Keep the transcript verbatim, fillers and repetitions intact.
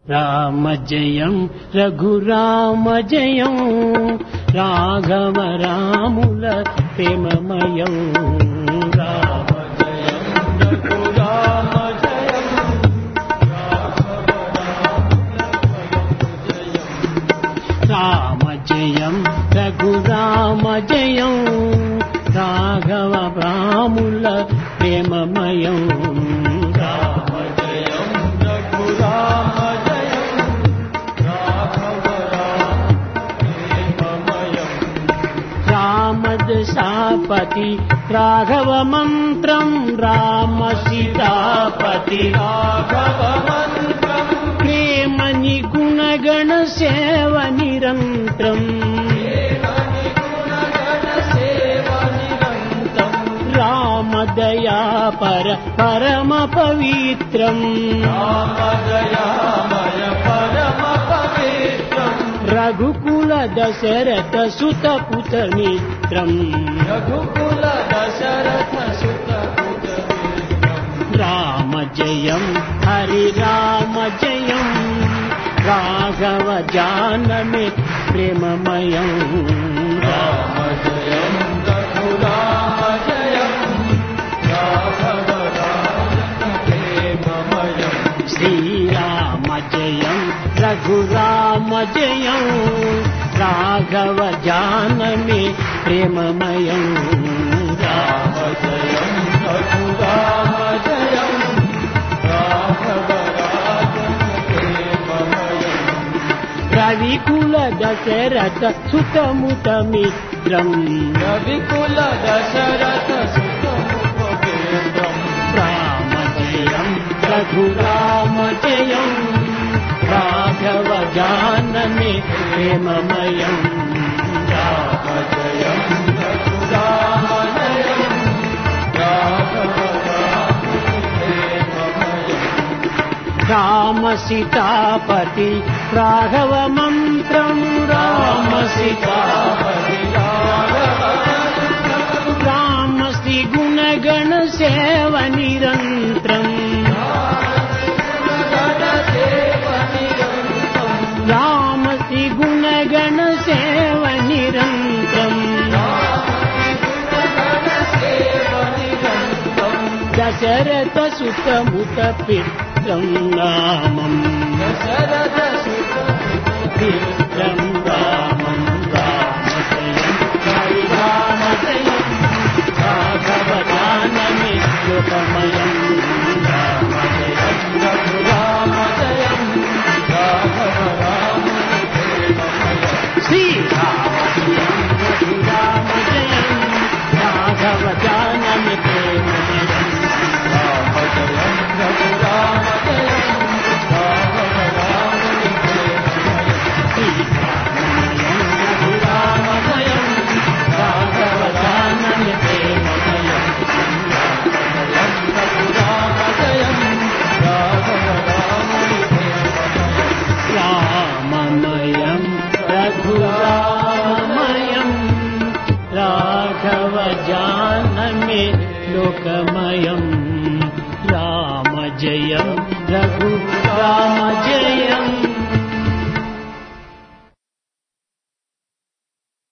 రామ జయం రఘురామ జయం రాఘవ రాముల ప్రేమమయం రామ జయం రఘురామ జయం రామ జయం రఘురామ జయం రాఘవ రాముల ప్రేమమయం రామ జయం రఘురామ రామదశాపతి రాఘవ మంత్రం రామ సీతాపతి రాఘవ మంత్రం ప్రేమ నిగుణగణ సేవ నిరంతరం రామదయాపర పరమ పవిత్రం రామదయామయ పరమ పవిత్రం రఘుకుల దశరథ సుత పుత మిత్రం రఘుకుల దశరథ సుత పుత రామ జయం హరి రామ జయం రాఘవ జానమే ప్రేమమయం రామ జయం రఘురామ జయం రాఘవ ప్రేమమయం శ్రీరామ జయం రఘురామ జయం రాఘవ జానమే ప్రేమమయం రామ జయం రఘురామ జయం రాఘవ ప్రేమమయం రవికుల దశరథ సుతముత మిత్రం రవికుల దశరథ సుతముత మిత్రం రామ జయం రఘురామ జయం రాఘవ జానమే ప్రేమమయం రామ జయం రఘురామ జయం రాఘవ ప్రేమమయం రామ సీతాపతి రాఘవ మంత్రం రామ సీతాపతి రాఘవ రామ శ్రీ గుణగణ సేవ నిరంతరం రామ శ్రీ గుణగణ సేవ నిరంతరం దశరథ సుతముత పిత్రం నామం దశరథ సుత పిత్రం రామం రామ జయం హరి రామ జయం రాఘవ జానమే లోకమయం రామ జయం రఘురామ జయం రాఘవ రామ శ్రీరామ జయం రఘురామ జయం రాఘవ జానమే ప్రేమమయం రామ జయం రఘురామ జయం రాఘవ రామ రఘురామ జయం రాఘవ జానమే ప్రేమమయం రఘురామ జయం రాఘవ రామ రామమయం రఘురామయం రాఘవ జానమే లోకమయం రామ జయం రఘురామ జయం